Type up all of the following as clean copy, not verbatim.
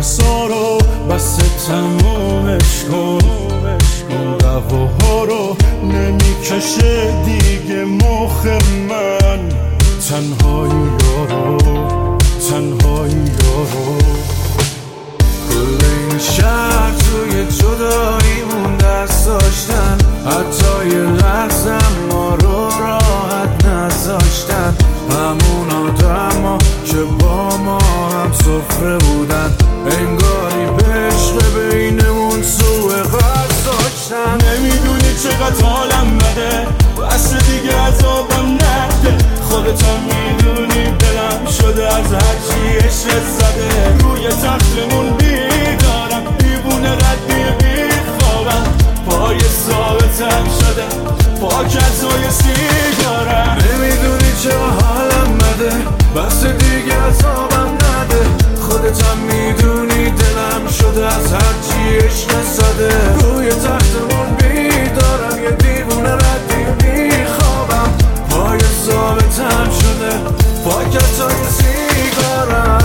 بحثا رو بس تمومش کن، اون دعواها رو نمیکشه دیگه مخ من. تنهایی یارو، تنهایی یارو. کل این شهر توی جداییمون دست داشتن، حتی یه لحظه ما رو راحت نذاشتن. همون آدما که با ما هم سفره بودن، انگاری به عشق بینمون سوء قصد داشتن. نمیدونی چقدر حالم بده، بس دیگه عذابم نده. خودت هم میدونی دلم شده از هرچی عشق زده. روی تختمون بیدارم، دیوونه ردی بیخوابم. پای ثابتم شده پاکتای سیگارم. نمیدونی چه حالم بده، بس دیگه عذابم نده. خودت هم میدونی دلم شده از هرچی عشق زده. روی تختمون بیدارم، یه دیوونه ردی بیخوابم. پای ثابتم شده پاکتای سیگارم.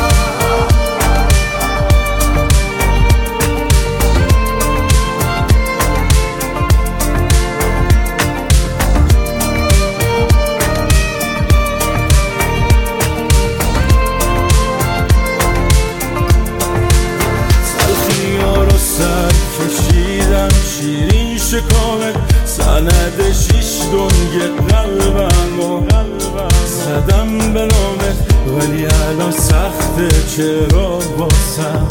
شیرین شکامت سند شیش دنگ قلبم زدم به نامت، ولی الان سخته چرا بازم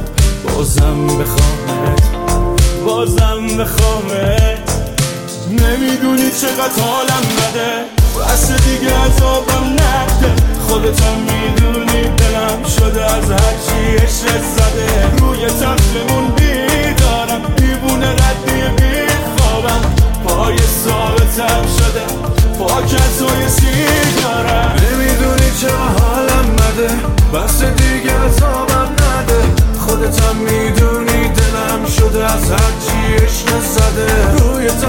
بخوامت، بازم بخوامت. نمیدونی چقدر حالم بده، بس دیگه عذابم نده. خودت هم میدونی دلم شده از هرچی عشق زده. روی تختمون بیدارم، دیوونه ردی بیخوابم. پای ثابتم شده پاکتای سیگارم. نمیدونی چه حالم بده، بس دیگه عذابم نده. خودت هم میدونی دلم شده از هرچی عشق زده. روی